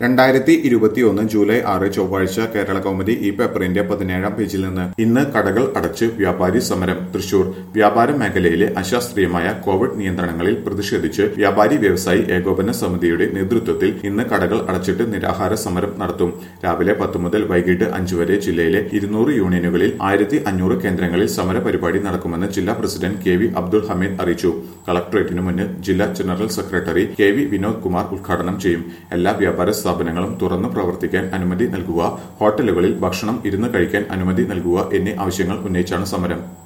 2021 July 6 ചൊവ്വാഴ്ച കേരള കൗമുദി ഈ പേപ്പറിന്റെ 17-ാം പേജിൽ നിന്ന് ഇന്ന് കടകൾ അടച്ച് വ്യാപാരി സമരം തൃശൂർ വ്യാപാര മേഖലയിലെ അശാസ്ത്രീയമായ കോവിഡ് നിയന്ത്രണങ്ങളിൽ പ്രതിഷേധിച്ച് വ്യാപാരി വ്യവസായി ഏകോപന സമിതിയുടെ നേതൃത്വത്തിൽ ഇന്ന് കടകൾ അടച്ചിട്ട് നിരാഹാര സമരം നടത്തും. രാവിലെ 10 മുതൽ വൈകിട്ട് 5 വരെ ജില്ലയിലെ 200 യൂണിയനുകളിൽ 1500 കേന്ദ്രങ്ങളിൽ സമര പരിപാടി നടക്കുമെന്ന് ജില്ലാ president K V Abdul Hameed അറിയിച്ചു. കളക്ടറേറ്റിനു മുന്നിൽ ജില്ലാ general secretary K V Vinod Kumar ഉദ്ഘാടനം ചെയ്യും. എല്ലാ വ്യാപാര സ്ഥാപനങ്ങളും തുറന്നു പ്രവർത്തിക്കാൻ അനുമതി നൽകുക, ഹോട്ടലുകളിൽ ഭക്ഷണം ഇരുന്ന് കഴിക്കാൻ അനുമതി നൽകുക എന്നീ ആവശ്യങ്ങൾ ഉന്നയിച്ചാണ് സമരം.